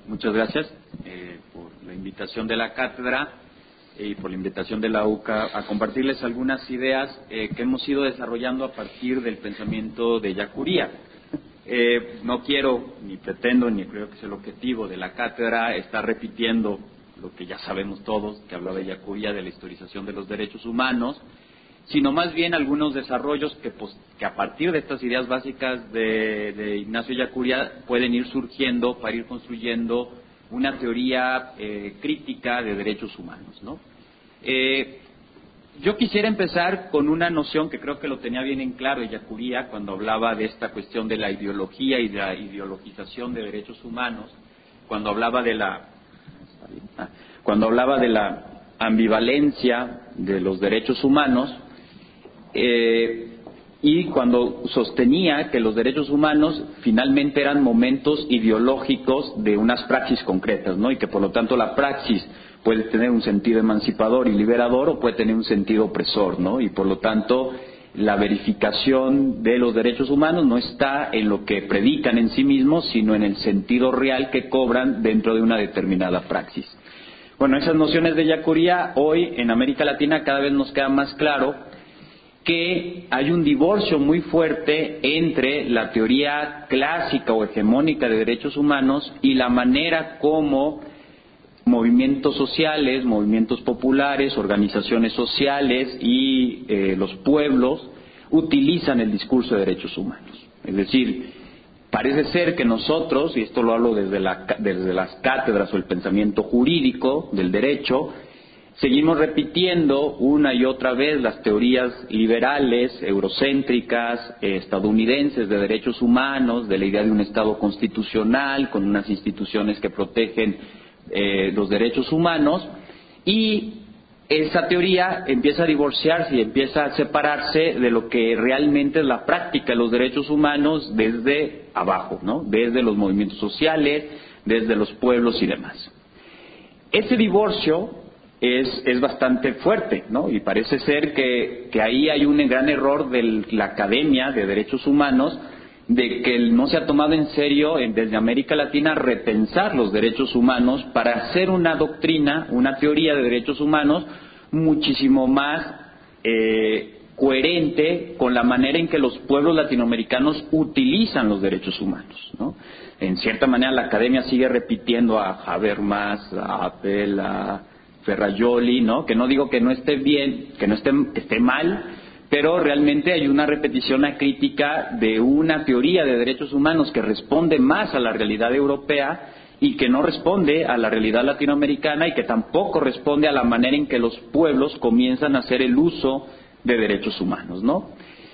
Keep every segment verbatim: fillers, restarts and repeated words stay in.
muchas gracias eh, por la invitación de la cátedra y por la invitación de la U C A a compartirles algunas ideas eh, que hemos ido desarrollando a partir del pensamiento de Ellacuría. Eh, no quiero, ni pretendo, ni creo que es el objetivo de la cátedra estar repitiendo lo que ya sabemos todos, que hablaba Ellacuría de la historización de los derechos humanos, sino más bien algunos desarrollos que, pues, que a partir de estas ideas básicas de, de Ignacio Ellacuría pueden ir surgiendo para ir construyendo una teoría eh, crítica de derechos humanos, ¿no? Eh, yo quisiera empezar con una noción que creo que lo tenía bien en claro Ellacuría cuando hablaba de esta cuestión de la ideología y de la ideologización de derechos humanos, cuando hablaba de la cuando hablaba de la ambivalencia de los derechos humanos, eh, y cuando sostenía que los derechos humanos finalmente eran momentos ideológicos de unas praxis concretas, ¿no? Y que por lo tanto la praxis puede tener un sentido emancipador y liberador o puede tener un sentido opresor, ¿no? Y por lo tanto la verificación de los derechos humanos no está en lo que predican en sí mismos, sino en el sentido real que cobran dentro de una determinada praxis. Bueno, esas nociones de Ellacuría hoy en América Latina cada vez nos queda más claro que hay un divorcio muy fuerte entre la teoría clásica o hegemónica de derechos humanos y la manera como movimientos sociales, movimientos populares, organizaciones sociales y eh, los pueblos utilizan el discurso de derechos humanos. Es decir, parece ser que nosotros, y esto lo hablo desde, la, desde las cátedras o el pensamiento jurídico del derecho, seguimos repitiendo una y otra vez las teorías liberales, eurocéntricas, eh, estadounidenses de derechos humanos, de la idea de un Estado constitucional con unas instituciones que protegen eh, los derechos humanos, y esa teoría empieza a divorciarse y empieza a separarse de lo que realmente es la práctica de los derechos humanos desde abajo, ¿no? Desde los movimientos sociales, desde los pueblos y demás. Ese divorcio Es, es bastante fuerte, ¿no? Y parece ser que, que ahí hay un gran error de la Academia de Derechos Humanos, de que no se ha tomado en serio desde América Latina repensar los derechos humanos para hacer una doctrina, una teoría de derechos humanos muchísimo más eh, coherente con la manera en que los pueblos latinoamericanos utilizan los derechos humanos, ¿no? En cierta manera la Academia sigue repitiendo a Habermas, a Appel, a Ferrajoli, ¿no? Que no digo que no esté bien, que no esté, que esté mal, pero realmente hay una repetición acrítica de una teoría de derechos humanos que responde más a la realidad europea y que no responde a la realidad latinoamericana y que tampoco responde a la manera en que los pueblos comienzan a hacer el uso de derechos humanos, ¿no?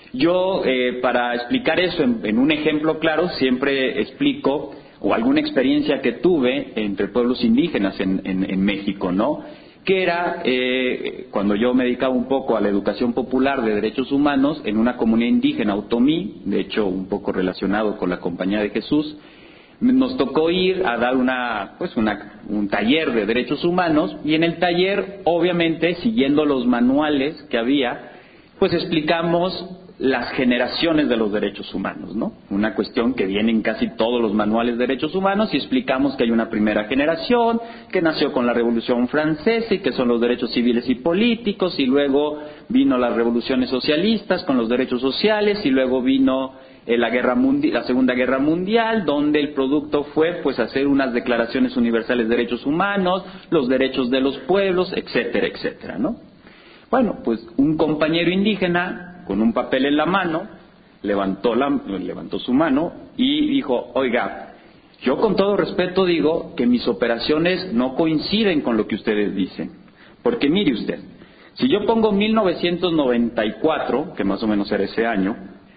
Yo, eh, para explicar eso en, en un ejemplo claro, siempre explico o alguna experiencia que tuve entre pueblos indígenas en, en, en México, ¿no? Que era eh, cuando yo me dedicaba un poco a la educación popular de derechos humanos en una comunidad indígena, Otomí, de hecho un poco relacionado con la Compañía de Jesús. Nos tocó ir a dar una, pues una, un taller de derechos humanos y en el taller, obviamente, siguiendo los manuales que había, pues explicamos las generaciones de los derechos humanos, ¿no? Una cuestión que viene en casi todos los manuales de derechos humanos y explicamos que hay una primera generación que nació con la Revolución Francesa y que son los derechos civiles y políticos, y luego vino las revoluciones socialistas con los derechos sociales, y luego vino eh, la guerra mundi- la Segunda Guerra Mundial, donde el producto fue pues hacer unas declaraciones universales de derechos humanos, los derechos de los pueblos, etcétera, etcétera, ¿no? Bueno, pues un compañero indígena con un papel en la mano, levantó, la, levantó su mano y dijo, oiga, yo con todo respeto digo que mis operaciones no coinciden con lo que ustedes dicen. Porque mire usted, si yo pongo mil novecientos noventa y cuatro, que más o menos era ese año,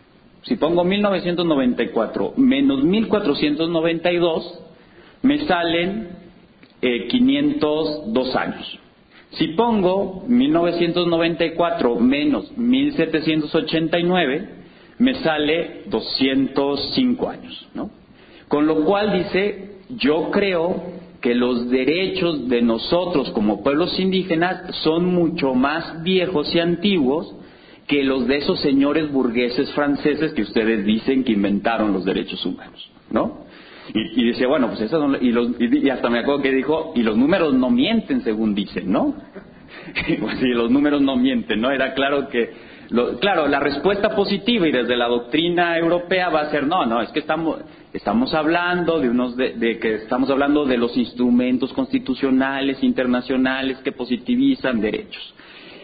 si pongo mil novecientos noventa y cuatro menos mil cuatrocientos noventa y dos, me salen eh, quinientos dos años. Si pongo mil novecientos noventa y cuatro menos mil setecientos ochenta y nueve, me sale doscientos cinco años, ¿no? Con lo cual dice, yo creo que los derechos de nosotros como pueblos indígenas son mucho más viejos y antiguos que los de esos señores burgueses franceses que ustedes dicen que inventaron los derechos humanos, ¿no? Y, y dice, bueno, pues esas son, y, los, y, y hasta me acuerdo que dijo, y los números no mienten según dicen, ¿no? Pues sí, los números no mienten, ¿no? Era claro que, lo, claro, la respuesta positiva y desde la doctrina europea va a ser, no, no, es que estamos, estamos hablando de unos, de, de que estamos hablando de los instrumentos constitucionales, internacionales que positivizan derechos.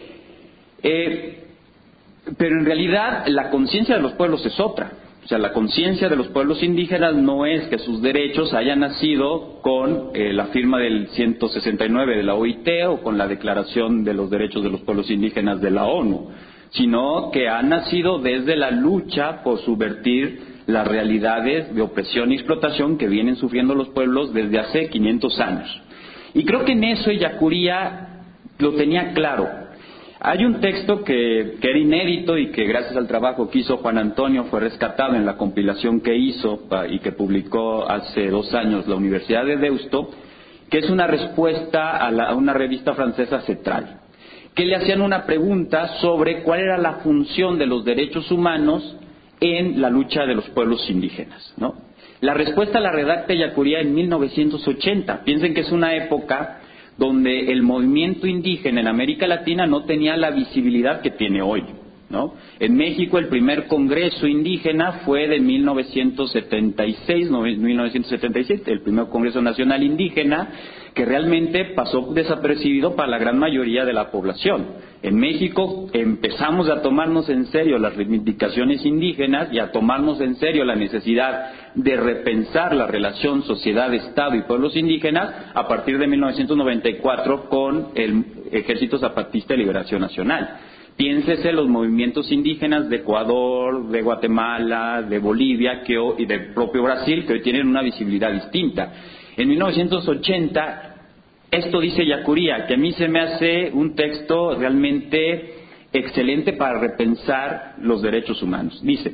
Eh, pero en realidad la conciencia de los pueblos es otra. O sea, la conciencia de los pueblos indígenas no es que sus derechos hayan nacido con eh, la firma del ciento sesenta y nueve de la O I T o con la Declaración de los Derechos de los Pueblos Indígenas de la ONU, sino que han nacido desde la lucha por subvertir las realidades de opresión y explotación que vienen sufriendo los pueblos desde hace quinientos años. Y creo que en eso Ellacuría lo tenía claro. Hay un texto que, que era inédito y que gracias al trabajo que hizo Juan Antonio fue rescatado en la compilación que hizo y que publicó hace dos años la Universidad de Deusto, que es una respuesta a, la, a una revista francesa, Cetral, que le hacían una pregunta sobre cuál era la función de los derechos humanos en la lucha de los pueblos indígenas, ¿no? La respuesta la redacta Ellacuría en mil novecientos ochenta. Piensen que es una época donde el movimiento indígena en América Latina no tenía la visibilidad que tiene hoy, ¿no? En México el primer congreso indígena fue de mil novecientos setenta y seis, mil novecientos setenta y siete, el primer Congreso Nacional Indígena, que realmente pasó desapercibido para la gran mayoría de la población. En México empezamos a tomarnos en serio las reivindicaciones indígenas y a tomarnos en serio la necesidad de repensar la relación sociedad-estado y pueblos indígenas a partir de mil novecientos noventa y cuatro con el Ejército Zapatista de Liberación Nacional. Piénsese los movimientos indígenas de Ecuador, de Guatemala, de Bolivia que hoy, y del propio Brasil, que hoy tienen una visibilidad distinta. En mil novecientos ochenta, esto dice Ellacuría, que a mí se me hace un texto realmente excelente para repensar los derechos humanos. Dice,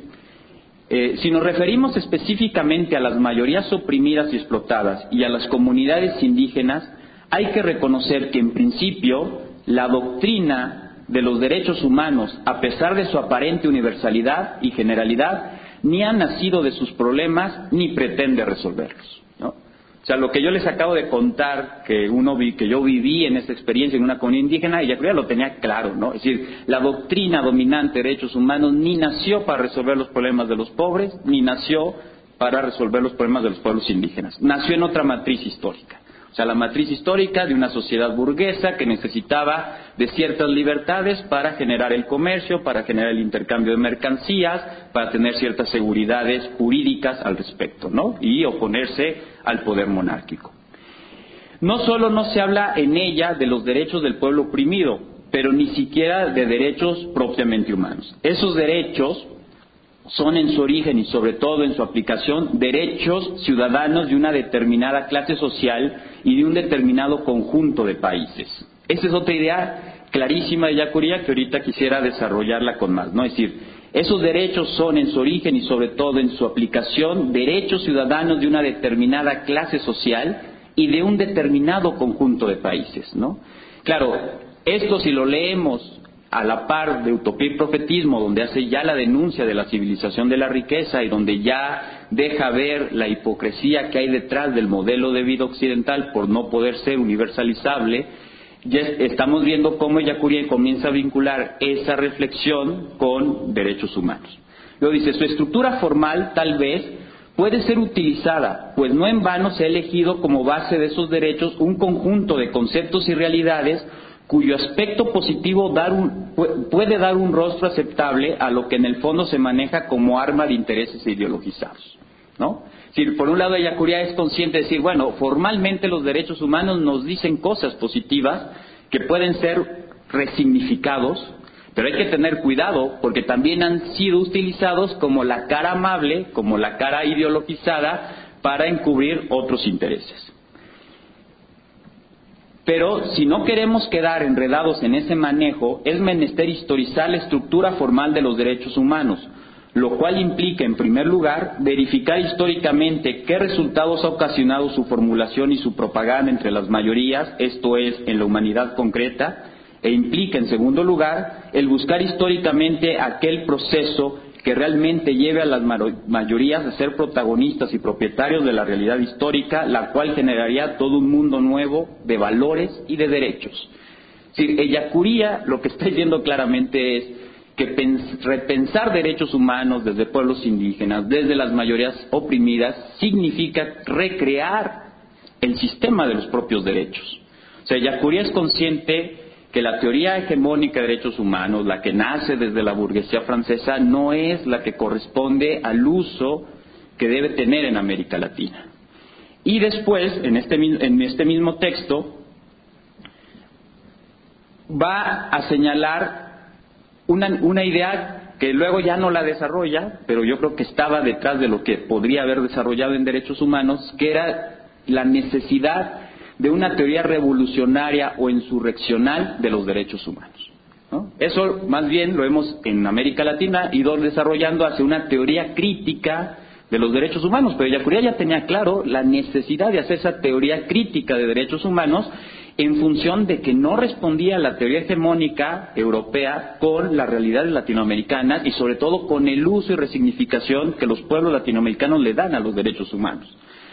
eh, si nos referimos específicamente a las mayorías oprimidas y explotadas y a las comunidades indígenas, hay que reconocer que en principio la doctrina de los derechos humanos, a pesar de su aparente universalidad y generalidad, ni ha nacido de sus problemas ni pretende resolverlos, ¿no? O sea, lo que yo les acabo de contar, que uno vi, que yo viví en esa experiencia en una comunidad indígena, Ellacuría lo tenía claro, ¿no? Es decir, la doctrina dominante de derechos humanos ni nació para resolver los problemas de los pobres, ni nació para resolver los problemas de los pueblos indígenas. Nació en otra matriz histórica. O sea, la matriz histórica de una sociedad burguesa que necesitaba de ciertas libertades para generar el comercio, para generar el intercambio de mercancías, para tener ciertas seguridades jurídicas al respecto, ¿no? Y oponerse al poder monárquico. No solo no se habla en ella de los derechos del pueblo oprimido, pero ni siquiera de derechos propiamente humanos. Esos derechos son en su origen y sobre todo en su aplicación derechos ciudadanos de una determinada clase social y de un determinado conjunto de países. Esa es otra idea clarísima de Ellacuría que ahorita quisiera desarrollarla con más, ¿no? Es decir, esos derechos son en su origen y sobre todo en su aplicación derechos ciudadanos de una determinada clase social y de un determinado conjunto de países, ¿no? Claro, esto si lo leemos a la par de Utopía y Profetismo, donde hace ya la denuncia de la civilización de la riqueza y donde ya deja ver la hipocresía que hay detrás del modelo de vida occidental por no poder ser universalizable, ya estamos viendo cómo Ellacuría comienza a vincular esa reflexión con derechos humanos. Luego dice, su estructura formal tal vez puede ser utilizada, pues no en vano se ha elegido como base de esos derechos un conjunto de conceptos y realidades cuyo aspecto positivo dar un, puede dar un rostro aceptable a lo que en el fondo se maneja como arma de intereses ideologizados, ¿no? Es decir, por un lado Ellacuría es consciente de decir, bueno, formalmente los derechos humanos nos dicen cosas positivas que pueden ser resignificados, pero hay que tener cuidado porque también han sido utilizados como la cara amable, como la cara ideologizada para encubrir otros intereses. Pero si no queremos quedar enredados en ese manejo, es menester historizar la estructura formal de los derechos humanos, lo cual implica, en primer lugar, verificar históricamente qué resultados ha ocasionado su formulación y su propaganda entre las mayorías, esto es, en la humanidad concreta, e implica, en segundo lugar, el buscar históricamente aquel proceso que realmente lleve a las mayorías a ser protagonistas y propietarios de la realidad histórica, la cual generaría todo un mundo nuevo de valores y de derechos. Es decir, Ellacuría lo que está diciendo claramente es que repensar derechos humanos desde pueblos indígenas, desde las mayorías oprimidas, significa recrear el sistema de los propios derechos. O sea, Ellacuría es consciente que la teoría hegemónica de derechos humanos, la que nace desde la burguesía francesa, no es la que corresponde al uso que debe tener en América Latina. Y después, en este, en este mismo texto, va a señalar una, una idea que luego ya no la desarrolla, pero yo creo que estaba detrás de lo que podría haber desarrollado en derechos humanos, que era la necesidad de una teoría revolucionaria o insurreccional de los derechos humanos, ¿no? Eso más bien lo vemos en América Latina, ido desarrollando hacia una teoría crítica de los derechos humanos, pero Ellacuría ya tenía claro la necesidad de hacer esa teoría crítica de derechos humanos en función de que no respondía a la teoría hegemónica europea con las realidades latinoamericanas y sobre todo con el uso y resignificación que los pueblos latinoamericanos le dan a los derechos humanos.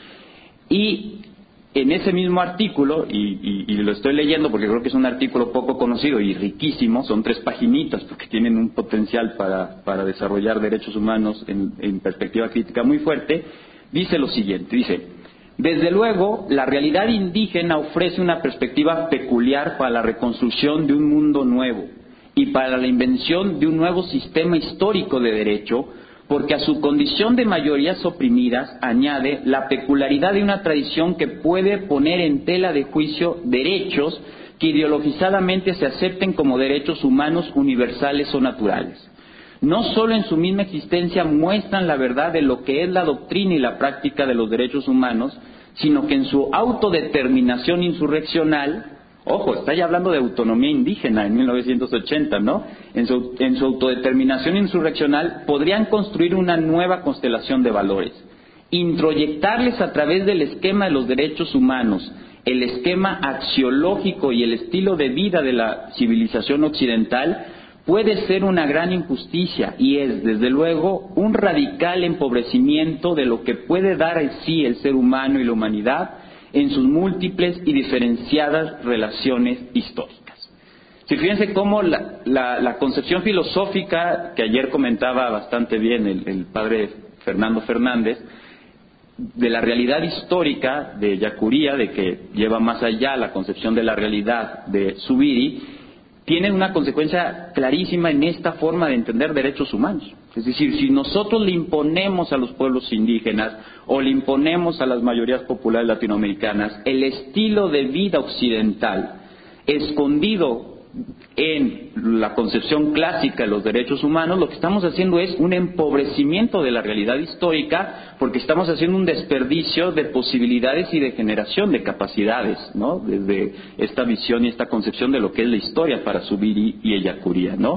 Y en ese mismo artículo, y, y, y lo estoy leyendo porque creo que es un artículo poco conocido y riquísimo, son tres paginitas porque tienen un potencial para, para desarrollar derechos humanos en, en perspectiva crítica muy fuerte, dice lo siguiente, dice: desde luego, la realidad indígena ofrece una perspectiva peculiar para la reconstrucción de un mundo nuevo y para la invención de un nuevo sistema histórico de derecho, porque a su condición de mayorías oprimidas añade la peculiaridad de una tradición que puede poner en tela de juicio derechos que ideologizadamente se acepten como derechos humanos universales o naturales. No solo en su misma existencia muestran la verdad de lo que es la doctrina y la práctica de los derechos humanos, sino que en su autodeterminación insurreccional, ojo, está ya hablando de autonomía indígena en mil novecientos ochenta, ¿no? En su, en su autodeterminación insurreccional podrían construir una nueva constelación de valores, introyectarles a través del esquema de los derechos humanos, el esquema axiológico y el estilo de vida de la civilización occidental, puede ser una gran injusticia y es, desde luego, un radical empobrecimiento de lo que puede dar en sí el ser humano y la humanidad en sus múltiples y diferenciadas relaciones históricas. Si fíjense cómo la, la, la concepción filosófica que ayer comentaba bastante bien el, el padre Fernando Fernández, de la realidad histórica de Ellacuría, de que lleva más allá la concepción de la realidad de Zubiri, tiene una consecuencia clarísima en esta forma de entender derechos humanos. Es decir, si nosotros le imponemos a los pueblos indígenas o le imponemos a las mayorías populares latinoamericanas el estilo de vida occidental escondido en la concepción clásica de los derechos humanos, lo que estamos haciendo es un empobrecimiento de la realidad histórica, porque estamos haciendo un desperdicio de posibilidades y de generación de capacidades, ¿no? Desde esta visión y esta concepción de lo que es la historia para Zubiri y Ellacuría, ¿no?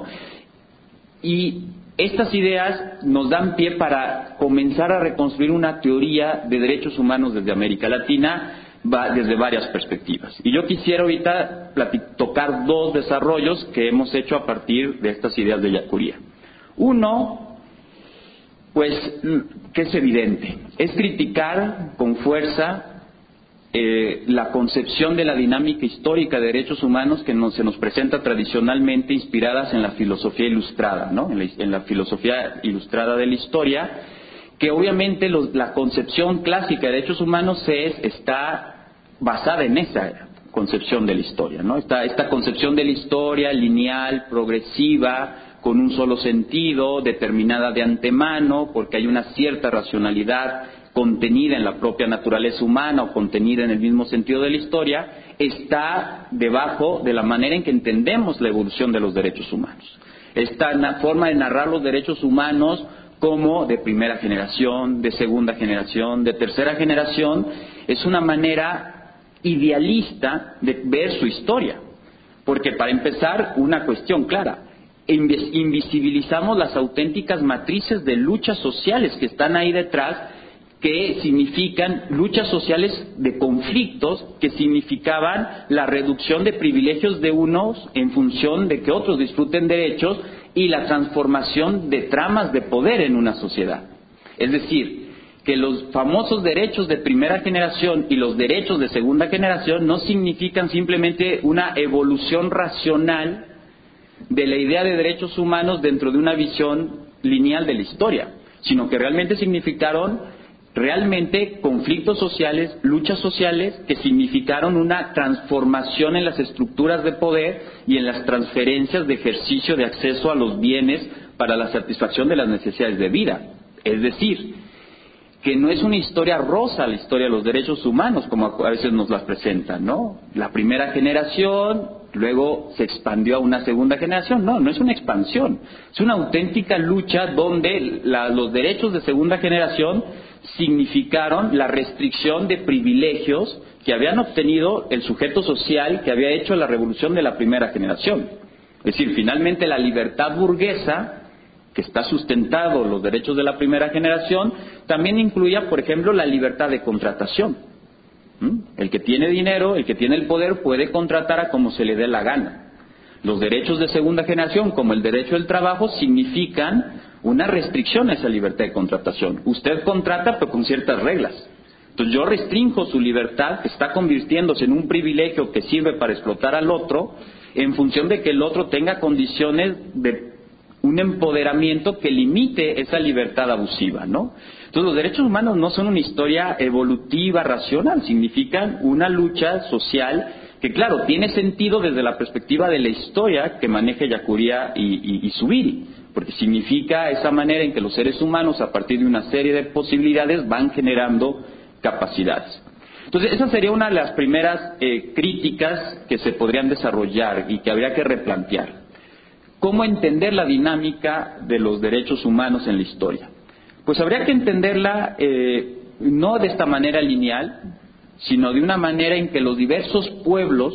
Y estas ideas nos dan pie para comenzar a reconstruir una teoría de derechos humanos desde América Latina, va desde varias perspectivas. Y yo quisiera ahorita tocar dos desarrollos que hemos hecho a partir de estas ideas de Ellacuría. Uno, pues, que es evidente, es criticar con fuerza eh, la concepción de la dinámica histórica de derechos humanos que nos, se nos presenta tradicionalmente inspiradas en la filosofía ilustrada, ¿no? En la, en la filosofía ilustrada de la historia, que obviamente los, la concepción clásica de derechos humanos es, está basada en esa concepción de la historia, ¿no? Esta, esta concepción de la historia lineal, progresiva, con un solo sentido, determinada de antemano, porque hay una cierta racionalidad contenida en la propia naturaleza humana o contenida en el mismo sentido de la historia, está debajo de la manera en que entendemos la evolución de los derechos humanos. Esta forma de narrar los derechos humanos como de primera generación, de segunda generación, de tercera generación, es una manera idealista de ver su historia. Porque para empezar, una cuestión clara, invisibilizamos las auténticas matrices de luchas sociales que están ahí detrás, que significan luchas sociales de conflictos, que significaban la reducción de privilegios de unos en función de que otros disfruten derechos, y la transformación de tramas de poder en una sociedad. Es decir, que los famosos derechos de primera generación y los derechos de segunda generación no significan simplemente una evolución racional de la idea de derechos humanos dentro de una visión lineal de la historia, sino que realmente significaron realmente conflictos sociales, luchas sociales que significaron una transformación en las estructuras de poder y en las transferencias de ejercicio de acceso a los bienes para la satisfacción de las necesidades de vida. Es decir, que no es una historia rosa la historia de los derechos humanos, como a veces nos las presentan, ¿no? La primera generación, luego se expandió a una segunda generación. No, no es una expansión. Es una auténtica lucha donde la, los derechos de segunda generación significaron la restricción de privilegios que habían obtenido el sujeto social que había hecho la revolución de la primera generación. Es decir, finalmente la libertad burguesa, que está sustentado los derechos de la primera generación, también incluía, por ejemplo, la libertad de contratación. ¿Mm? El que tiene dinero, el que tiene el poder, puede contratar a como se le dé la gana. Los derechos de segunda generación, como el derecho del trabajo, significan una restricción a esa libertad de contratación. Usted contrata, pero con ciertas reglas. Entonces yo restringo su libertad, que está convirtiéndose en un privilegio que sirve para explotar al otro, en función de que el otro tenga condiciones de un empoderamiento que limite esa libertad abusiva, ¿no? Entonces los derechos humanos no son una historia evolutiva, racional, significan una lucha social que, claro, tiene sentido desde la perspectiva de la historia que maneja Ellacuría y, y, y Zubiri, porque significa esa manera en que los seres humanos, a partir de una serie de posibilidades, van generando capacidades. Entonces esa sería una de las primeras eh, críticas que se podrían desarrollar y que habría que replantear. ¿Cómo entender la dinámica de los derechos humanos en la historia? Pues habría que entenderla eh, no de esta manera lineal, sino de una manera en que los diversos pueblos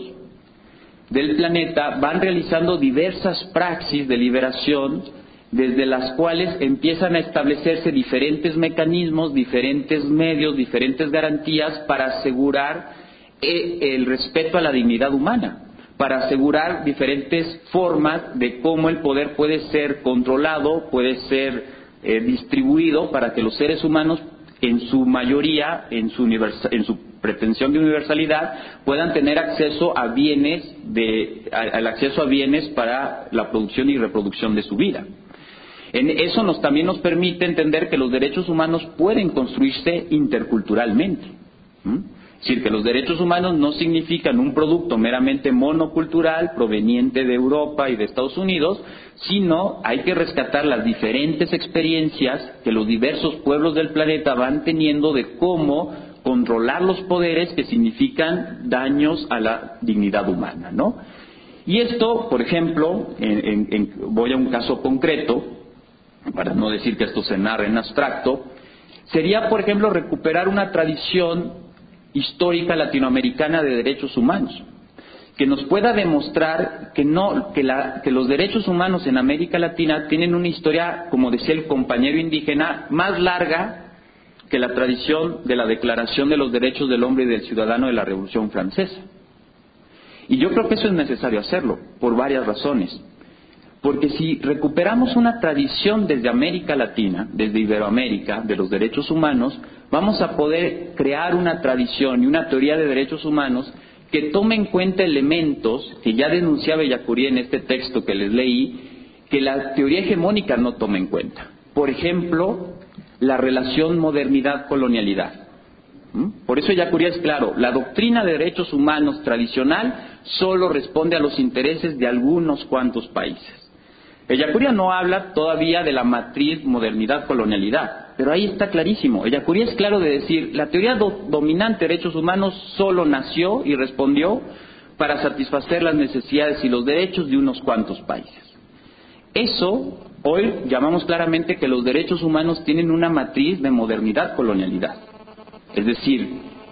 del planeta van realizando diversas praxis de liberación, desde las cuales empiezan a establecerse diferentes mecanismos, diferentes medios, diferentes garantías para asegurar eh, el respeto a la dignidad humana, para asegurar diferentes formas de cómo el poder puede ser controlado, puede ser eh, distribuido para que los seres humanos, en su mayoría, en su, en su pretensión de universalidad, puedan tener acceso a bienes, de, a, al acceso a bienes para la producción y reproducción de su vida. En eso nos, también nos permite entender que los derechos humanos pueden construirse interculturalmente. ¿Mm? Es decir, que los derechos humanos no significan un producto meramente monocultural proveniente de Europa y de Estados Unidos, sino hay que rescatar las diferentes experiencias que los diversos pueblos del planeta van teniendo de cómo controlar los poderes que significan daños a la dignidad humana, ¿no? Y esto, por ejemplo, en, en, en, voy a un caso concreto, para no decir que esto se narra en abstracto, sería, por ejemplo, recuperar una tradición histórica latinoamericana de derechos humanos, que nos pueda demostrar que no que, la, que los derechos humanos en América Latina tienen una historia, como decía el compañero indígena, más larga que la tradición de la Declaración de los Derechos del Hombre y del Ciudadano de la Revolución Francesa. Y yo creo que eso es necesario hacerlo, por varias razones. Porque si recuperamos una tradición desde América Latina, desde Iberoamérica, de los derechos humanos, vamos a poder crear una tradición y una teoría de derechos humanos que tome en cuenta elementos que ya denunciaba Ellacuría en este texto que les leí, que la teoría hegemónica no toma en cuenta. Por ejemplo, la relación modernidad-colonialidad. ¿Mm? Por eso Ellacuría es claro, la doctrina de derechos humanos tradicional solo responde a los intereses de algunos cuantos países. Ellacuría no habla todavía de la matriz modernidad-colonialidad, pero ahí está clarísimo. Ellacuría es claro de decir, la teoría do, dominante de derechos humanos solo nació y respondió para satisfacer las necesidades y los derechos de unos cuantos países. Eso, hoy llamamos claramente que los derechos humanos tienen una matriz de modernidad-colonialidad. Es decir,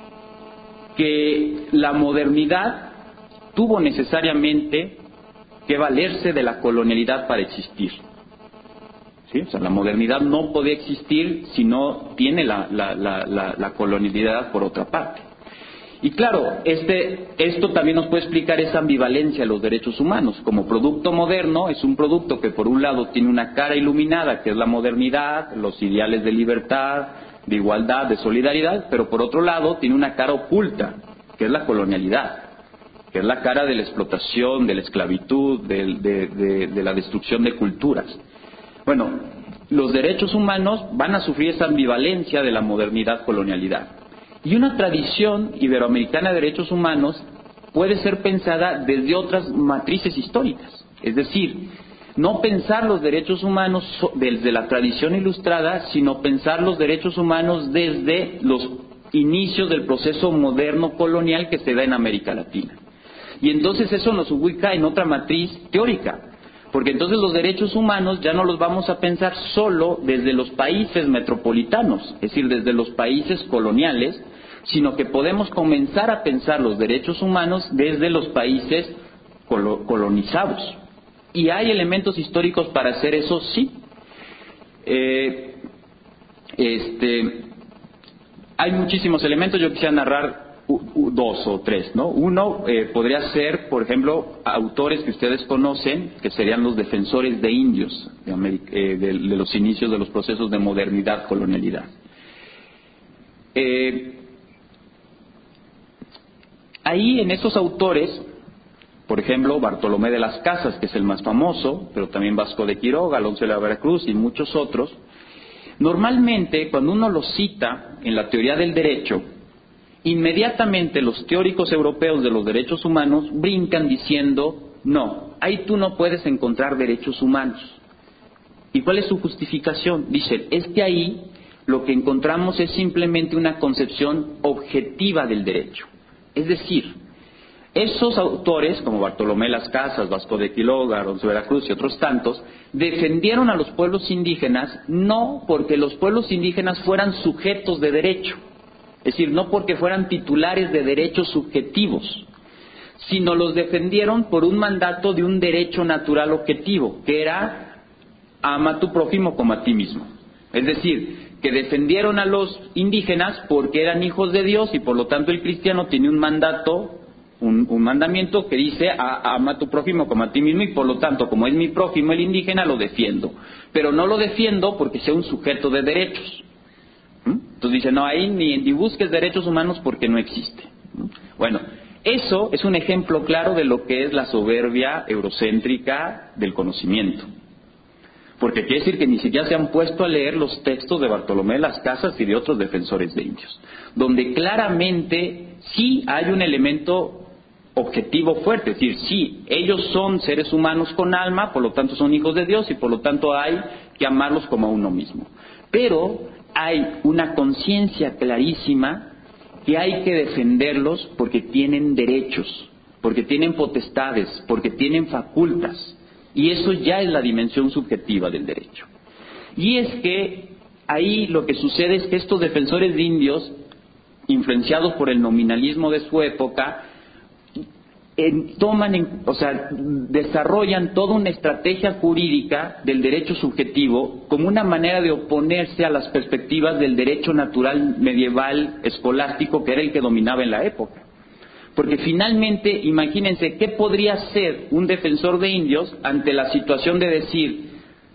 que la modernidad tuvo necesariamente que valerse de la colonialidad para existir. ¿Sí? O sea, la modernidad no puede existir si no tiene la, la, la, la, la colonialidad por otra parte. Y claro, este, esto también nos puede explicar esa ambivalencia de los derechos humanos. Como producto moderno, es un producto que por un lado tiene una cara iluminada, que es la modernidad, los ideales de libertad, de igualdad, de solidaridad, pero por otro lado tiene una cara oculta, que es la colonialidad, que es la cara de la explotación, de la esclavitud, de, de, de, de la destrucción de culturas. Bueno, los derechos humanos van a sufrir esa ambivalencia de la modernidad-colonialidad. Y una tradición iberoamericana de derechos humanos puede ser pensada desde otras matrices históricas. Es decir, no pensar los derechos humanos desde la tradición ilustrada, sino pensar los derechos humanos desde los inicios del proceso moderno colonial que se da en América Latina. Y entonces eso nos ubica en otra matriz teórica, porque entonces los derechos humanos ya no los vamos a pensar solo desde los países metropolitanos, es decir, desde los países coloniales, sino que podemos comenzar a pensar los derechos humanos desde los países colo- colonizados. ¿Y hay elementos históricos para hacer eso? Sí. Eh, este, hay muchísimos elementos, yo quisiera narrar u, u, dos o tres, ¿no? Uno eh, podría ser, por ejemplo, autores que ustedes conocen, que serían los defensores de indios, de, América, eh, de, de los inicios de los procesos de modernidad, colonialidad. Eh, ahí, en esos autores, por ejemplo, Bartolomé de las Casas, que es el más famoso, pero también Vasco de Quiroga, Alonso de la Veracruz y muchos otros, normalmente cuando uno los cita en la teoría del derecho, inmediatamente los teóricos europeos de los derechos humanos brincan diciendo, no, ahí tú no puedes encontrar derechos humanos. ¿Y cuál es su justificación? Dicen, es que ahí lo que encontramos es simplemente una concepción objetiva del derecho. Es decir, esos autores, como Bartolomé de las Casas, Vasco de Quiroga, Alonso de Veracruz y otros tantos, defendieron a los pueblos indígenas no porque los pueblos indígenas fueran sujetos de derecho, es decir, no porque fueran titulares de derechos subjetivos, sino los defendieron por un mandato de un derecho natural objetivo, que era ama a tu prójimo como a ti mismo. Es decir, que defendieron a los indígenas porque eran hijos de Dios y por lo tanto el cristiano tiene un mandato Un, un mandamiento que dice a, ama a tu prójimo como a ti mismo y por lo tanto como es mi prójimo el indígena lo defiendo, pero no lo defiendo porque sea un sujeto de derechos. ¿Mm? Entonces dice, no, ahí ni, ni busques derechos humanos porque no existe. ¿Mm? Bueno, eso es un ejemplo claro de lo que es la soberbia eurocéntrica del conocimiento, porque quiere decir que ni siquiera se han puesto a leer los textos de Bartolomé de las Casas y de otros defensores de indios, donde claramente sí hay un elemento objetivo fuerte, es decir, sí, ellos son seres humanos con alma, por lo tanto son hijos de Dios y por lo tanto hay que amarlos como a uno mismo. Pero hay una conciencia clarísima que hay que defenderlos porque tienen derechos, porque tienen potestades, porque tienen facultas, y eso ya es la dimensión subjetiva del derecho. Y es que ahí lo que sucede es que estos defensores de indios, influenciados por el nominalismo de su época, En, toman, en, o sea, desarrollan toda una estrategia jurídica del derecho subjetivo como una manera de oponerse a las perspectivas del derecho natural medieval escolástico que era el que dominaba en la época. Porque finalmente, imagínense, ¿qué podría ser un defensor de indios ante la situación de decir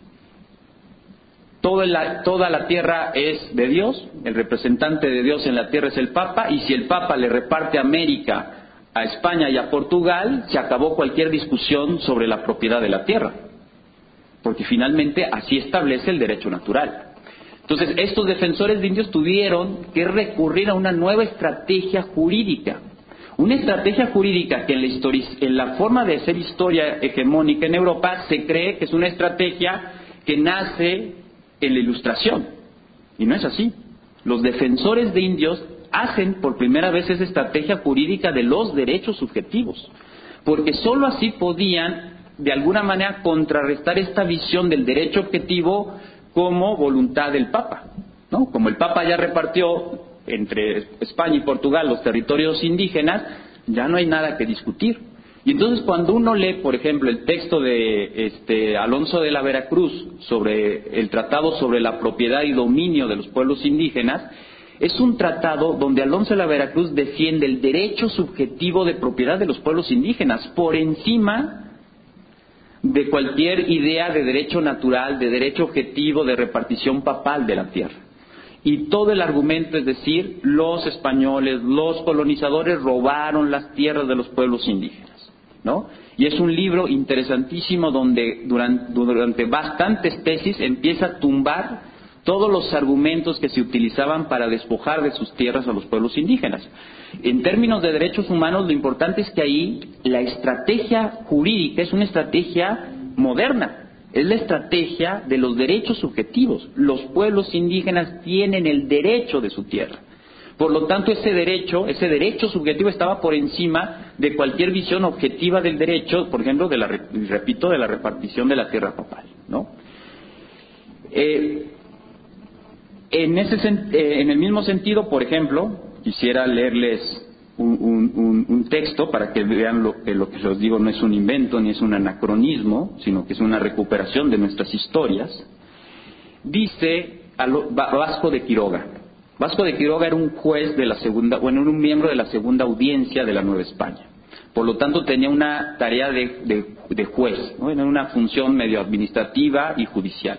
toda la, toda la tierra es de Dios, el representante de Dios en la tierra es el Papa, y si el Papa le reparte América a España y a Portugal, se acabó cualquier discusión sobre la propiedad de la tierra, porque finalmente así establece el derecho natural. Entonces, estos defensores de indios tuvieron que recurrir a una nueva estrategia jurídica, una estrategia jurídica que en la, historia, en la forma de hacer historia hegemónica en Europa se cree que es una estrategia que nace en la Ilustración, y no es así. Los defensores de indios hacen por primera vez esa estrategia jurídica de los derechos subjetivos, porque sólo así podían de alguna manera contrarrestar esta visión del derecho objetivo como voluntad del Papa, ¿no? Como el Papa ya repartió entre España y Portugal los territorios indígenas, ya no hay nada que discutir. Y entonces cuando uno lee, por ejemplo, el texto de este Alonso de la Veracruz sobre el tratado sobre la propiedad y dominio de los pueblos indígenas, es un tratado donde Alonso de la Veracruz defiende el derecho subjetivo de propiedad de los pueblos indígenas por encima de cualquier idea de derecho natural, de derecho objetivo, de repartición papal de la tierra. Y todo el argumento es decir, los españoles, los colonizadores robaron las tierras de los pueblos indígenas, ¿no? Y es un libro interesantísimo donde durante, durante bastantes tesis empieza a tumbar todos los argumentos que se utilizaban para despojar de sus tierras a los pueblos indígenas. En términos de derechos humanos, lo importante es que ahí la estrategia jurídica es una estrategia moderna, es la estrategia de los derechos subjetivos. Los pueblos indígenas tienen el derecho de su tierra. Por lo tanto, ese derecho, ese derecho subjetivo estaba por encima de cualquier visión objetiva del derecho, por ejemplo, de la, repito, de la repartición de la tierra papal, ¿no? Eh, en, ese, eh, en el mismo sentido, por ejemplo, quisiera leerles un, un, un texto para que vean lo, que lo que les digo no es un invento ni es un anacronismo, sino que es una recuperación de nuestras historias. Dice Vasco de Quiroga. Vasco de Quiroga era un juez de la segunda, bueno, era un miembro de la segunda audiencia de la Nueva España. Por lo tanto, tenía una tarea de, de, de juez, ¿no? Era una función medio administrativa y judicial.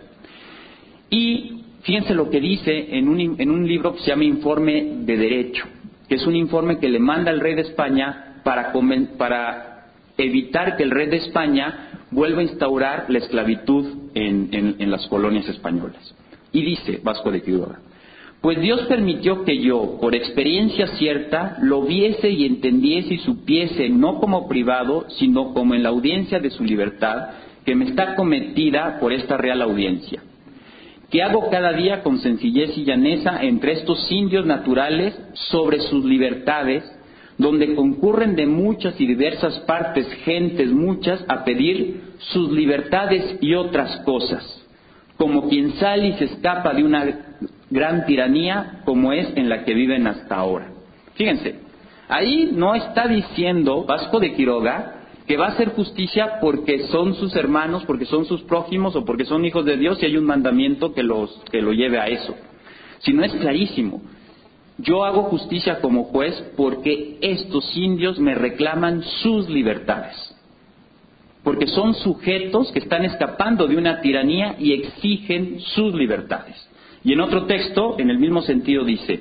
Y fíjense lo que dice en un, en un libro que se llama Informe de Derecho, que es un informe que le manda el rey de España para, para evitar que el rey de España vuelva a instaurar la esclavitud en, en, en las colonias españolas. Y dice Vasco de Quiroga: pues Dios permitió que yo, por experiencia cierta, lo viese y entendiese y supiese, no como privado, sino como en la audiencia de su libertad, que me está cometida por esta real audiencia, que hago cada día con sencillez y llaneza entre estos indios naturales sobre sus libertades, donde concurren de muchas y diversas partes gentes muchas a pedir sus libertades y otras cosas, como quien sale y se escapa de una gran tiranía como es en la que viven hasta ahora. Fíjense, ahí no está diciendo Vasco de Quiroga que va a hacer justicia porque son sus hermanos, porque son sus prójimos o porque son hijos de Dios y hay un mandamiento que los que lo lleve a eso. Sino es clarísimo. Yo hago justicia como juez porque estos indios me reclaman sus libertades. Porque son sujetos que están escapando de una tiranía y exigen sus libertades. Y en otro texto, en el mismo sentido, dice: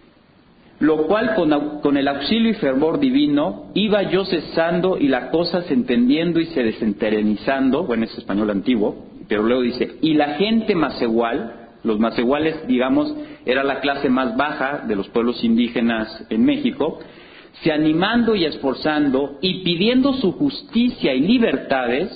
lo cual con, con el auxilio y fervor divino iba yo cesando y la cosa se entendiendo y se desenterenizando, bueno, es español antiguo, pero luego dice: y la gente macehual, los macehuales, digamos, era la clase más baja de los pueblos indígenas en México, se animando y esforzando y pidiendo su justicia y libertades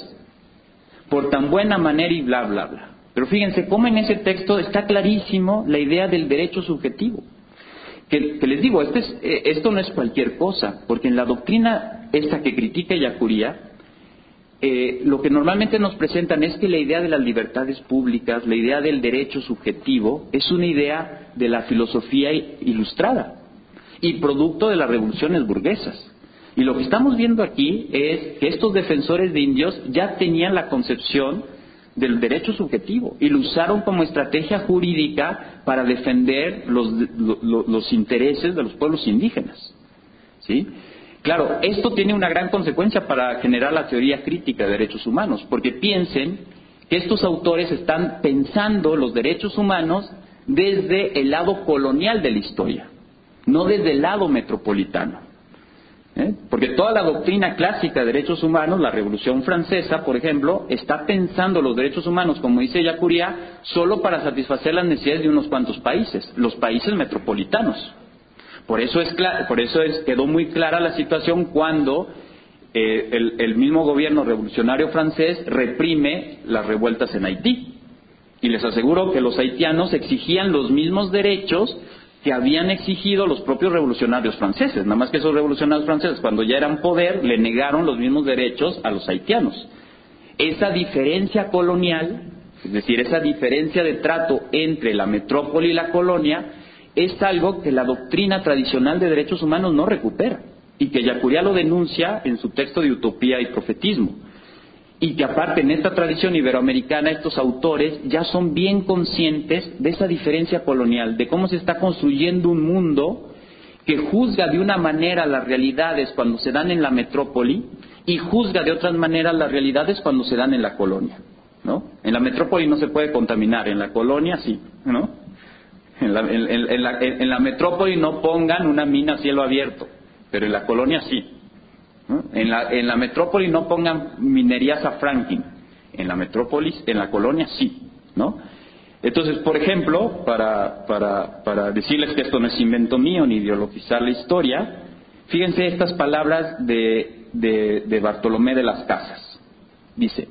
por tan buena manera y bla, bla, bla. Pero fíjense cómo en ese texto está clarísimo la idea del derecho subjetivo. Que, que les digo, este es, eh, esto no es cualquier cosa, porque en la doctrina esta que critica Ellacuría, eh, lo que normalmente nos presentan es que la idea de las libertades públicas, la idea del derecho subjetivo, es una idea de la filosofía ilustrada y producto de las revoluciones burguesas. Y lo que estamos viendo aquí es que estos defensores de indios ya tenían la concepción del derecho subjetivo y lo usaron como estrategia jurídica para defender los, los, los intereses de los pueblos indígenas, ¿sí? Claro, esto tiene una gran consecuencia para generar la teoría crítica de derechos humanos, porque piensen que estos autores están pensando los derechos humanos desde el lado colonial de la historia, no desde el lado metropolitano. ¿Eh? Porque toda la doctrina clásica de derechos humanos, la Revolución Francesa, por ejemplo, está pensando los derechos humanos, como dice Ellacuría, solo para satisfacer las necesidades de unos cuantos países, los países metropolitanos. Por eso es por eso es, quedó muy clara la situación cuando eh, el, el mismo gobierno revolucionario francés reprime las revueltas en Haití. Y les aseguro que los haitianos exigían los mismos derechos que habían exigido los propios revolucionarios franceses, nada más que esos revolucionarios franceses, cuando ya eran poder, le negaron los mismos derechos a los haitianos. Esa diferencia colonial, es decir, esa diferencia de trato entre la metrópoli y la colonia, es algo que la doctrina tradicional de derechos humanos no recupera, y que Ellacuría lo denuncia en su texto de Utopía y Profetismo. y que aparte en esta tradición iberoamericana estos autores ya son bien conscientes de esa diferencia colonial, de cómo se está construyendo un mundo que juzga de una manera las realidades cuando se dan en la metrópoli y juzga de otras maneras las realidades cuando se dan en la colonia, ¿no? En la metrópoli no se puede contaminar, en la colonia sí, ¿no? En la, en, en, en la, en la metrópoli no pongan una mina a cielo abierto, pero en la colonia sí, ¿no? En la, en la metrópoli no pongan minerías a fracking, en la metrópolis, en la colonia sí, ¿no? Entonces, por ejemplo, para, para, para decirles que esto no es invento mío ni ideologizar la historia, fíjense estas palabras de, de, de Bartolomé de las Casas. Dice: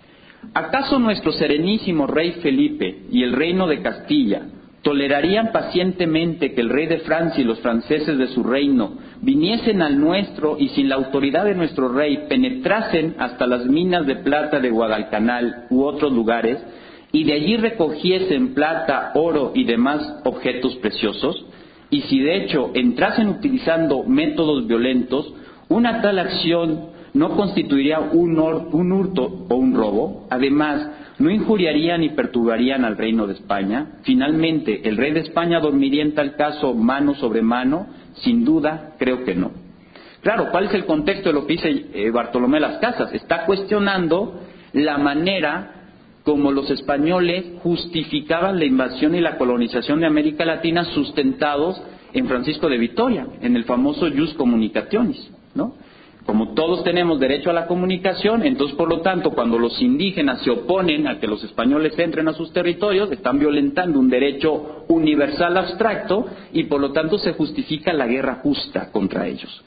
¿acaso nuestro serenísimo rey Felipe y el reino de Castilla tolerarían pacientemente que el rey de Francia y los franceses de su reino viniesen al nuestro y sin la autoridad de nuestro rey penetrasen hasta las minas de plata de Guadalcanal u otros lugares y de allí recogiesen plata, oro y demás objetos preciosos? Y si de hecho entrasen utilizando métodos violentos, una tal acción no constituiría un, or, un hurto o un robo. Además, no injuriarían ni perturbarían al reino de España. Finalmente, ¿el rey de España dormiría en tal caso mano sobre mano? Sin duda, creo que no. Claro, ¿cuál es el contexto de lo que dice eh, Bartolomé de las Casas? Está cuestionando la manera como los españoles justificaban la invasión y la colonización de América Latina sustentados en Francisco de Vitoria, en el famoso Jus Communicationis, ¿no? Como todos tenemos derecho a la comunicación, entonces por lo tanto cuando los indígenas se oponen a que los españoles entren a sus territorios, están violentando un derecho universal abstracto y por lo tanto se justifica la guerra justa contra ellos.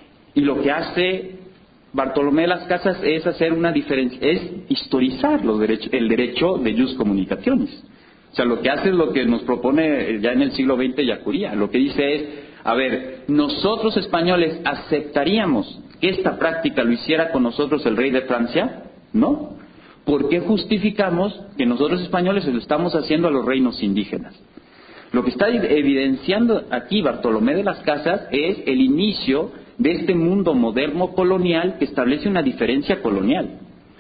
Y lo que hace Bartolomé de las Casas es hacer una diferencia, es historizar los derechos, el derecho de Jus Communicationis. O sea, lo que hace es lo que nos propone ya en el siglo veinte Ellacuría. Lo que dice es, a ver, nosotros españoles aceptaríamos que esta práctica lo hiciera con nosotros el rey de Francia, ¿no? ¿Por qué justificamos que nosotros españoles se lo estamos haciendo a los reinos indígenas? Lo que está evidenciando aquí Bartolomé de las Casas es el inicio de este mundo moderno colonial que establece una diferencia colonial.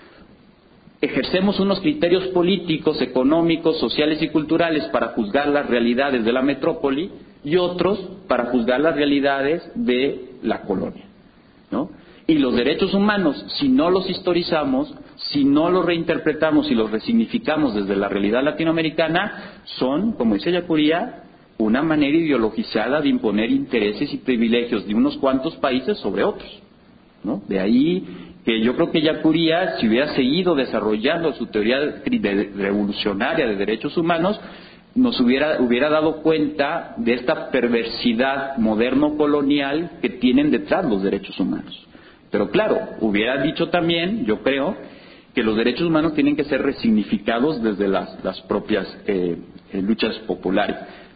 Ejercemos unos criterios políticos, económicos, sociales y culturales para juzgar las realidades de la metrópoli y otros para juzgar las realidades de la colonia, ¿no? Y los derechos humanos, si no los historizamos, si no los reinterpretamos y los resignificamos desde la realidad latinoamericana, son, como dice Ellacuría, una manera ideologizada de imponer intereses y privilegios de unos cuantos países sobre otros, ¿no? De ahí que yo creo que Ellacuría, si hubiera seguido desarrollando su teoría de revolucionaria de derechos humanos, nos hubiera, hubiera dado cuenta de esta perversidad moderno-colonial que tienen detrás los derechos humanos. Pero claro, hubiera dicho también, yo creo, que los derechos humanos tienen que ser resignificados desde las, las propias eh, eh, luchas populares.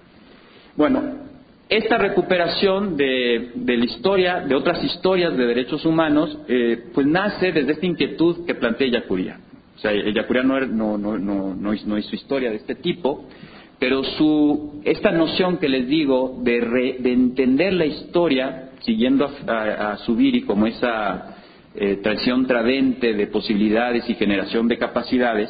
Bueno, esta recuperación de, de la historia, de otras historias de derechos humanos, eh, pues nace desde esta inquietud que plantea Ellacuría. O sea, Ellacuría no, no, no, no, no, hizo, no hizo historia de este tipo, pero su, esta noción que les digo de, re, de entender la historia, siguiendo a, a, a Zubiri como esa eh, tradición tradente de posibilidades y generación de capacidades,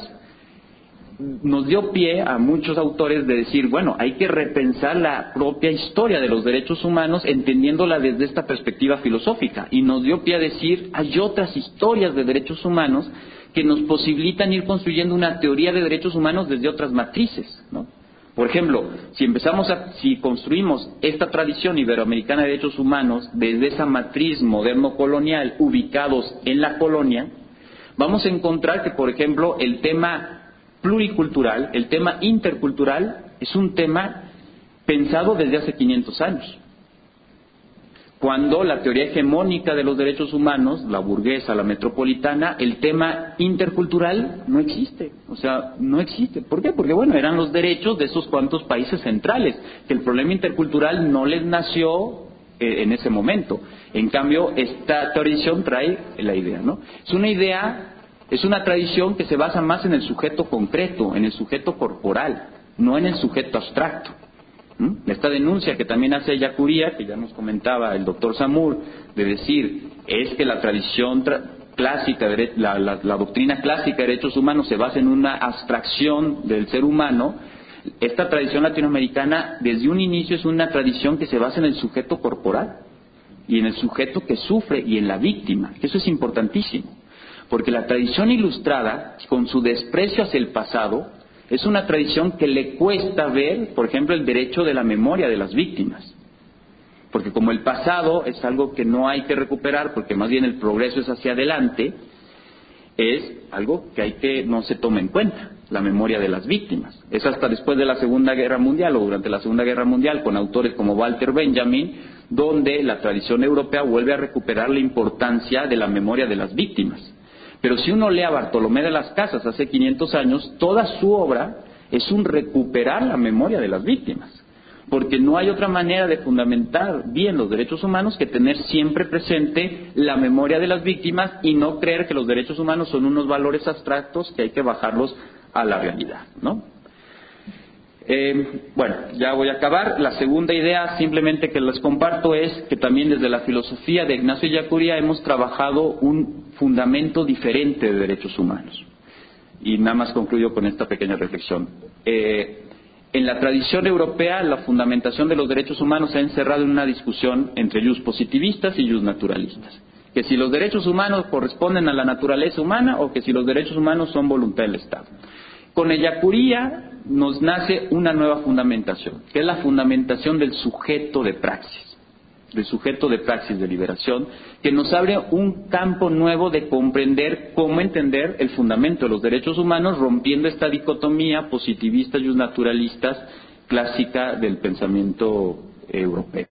nos dio pie a muchos autores de decir, bueno, hay que repensar la propia historia de los derechos humanos entendiéndola desde esta perspectiva filosófica, y nos dio pie a decir, hay otras historias de derechos humanos que nos posibilitan ir construyendo una teoría de derechos humanos desde otras matrices, ¿no? Por ejemplo, si empezamos a, si construimos esta tradición iberoamericana de derechos humanos desde esa matriz moderno-colonial ubicados en la colonia, vamos a encontrar que, por ejemplo, el tema pluricultural, el tema intercultural, es un tema pensado desde hace quinientos años. Cuando la teoría hegemónica de los derechos humanos, la burguesa, la metropolitana, el tema intercultural no existe. O sea, no existe. ¿Por qué? Porque, bueno, eran los derechos de esos cuantos países centrales, que el problema intercultural no les nació eh, en ese momento. En cambio, esta tradición trae la idea, ¿no? Es una idea... Es una tradición que se basa más en el sujeto concreto, en el sujeto corporal, no en el sujeto abstracto. ¿Mm? Esta denuncia que también hace Ellacuría, que ya nos comentaba el doctor Samur, de decir, es que la tradición tra- clásica, la, la, la doctrina clásica de derechos humanos se basa en una abstracción del ser humano, esta tradición latinoamericana desde un inicio es una tradición que se basa en el sujeto corporal y en el sujeto que sufre y en la víctima. Eso es importantísimo, porque la tradición ilustrada, con su desprecio hacia el pasado, es una tradición que le cuesta ver, por ejemplo, el derecho de la memoria de las víctimas. Porque como el pasado es algo que no hay que recuperar, porque más bien el progreso es hacia adelante, es algo que hay que no se toma en cuenta, la memoria de las víctimas. Es hasta después de la Segunda Guerra Mundial o durante la Segunda Guerra Mundial, con autores como Walter Benjamin, donde la tradición europea vuelve a recuperar la importancia de la memoria de las víctimas. Pero si uno lee a Bartolomé de las Casas hace quinientos años, toda su obra es un recuperar la memoria de las víctimas, porque no hay otra manera de fundamentar bien los derechos humanos que tener siempre presente la memoria de las víctimas y no creer que los derechos humanos son unos valores abstractos que hay que bajarlos a la realidad, ¿no? Eh, bueno, ya voy a acabar. La segunda idea simplemente que les comparto es que también desde la filosofía de Ignacio Ellacuría hemos trabajado un fundamento diferente de derechos humanos. Y nada más concluyo con esta pequeña reflexión. Eh, en la tradición europea, la fundamentación de los derechos humanos se ha encerrado en una discusión entre jus positivistas y jus naturalistas. Que si los derechos humanos corresponden a la naturaleza humana o que si los derechos humanos son voluntad del Estado. Con Ellacuría nos nace una nueva fundamentación, que es la fundamentación del sujeto de praxis, del sujeto de praxis de liberación, que nos abre un campo nuevo de comprender cómo entender el fundamento de los derechos humanos, rompiendo esta dicotomía positivista y naturalistas clásica del pensamiento europeo.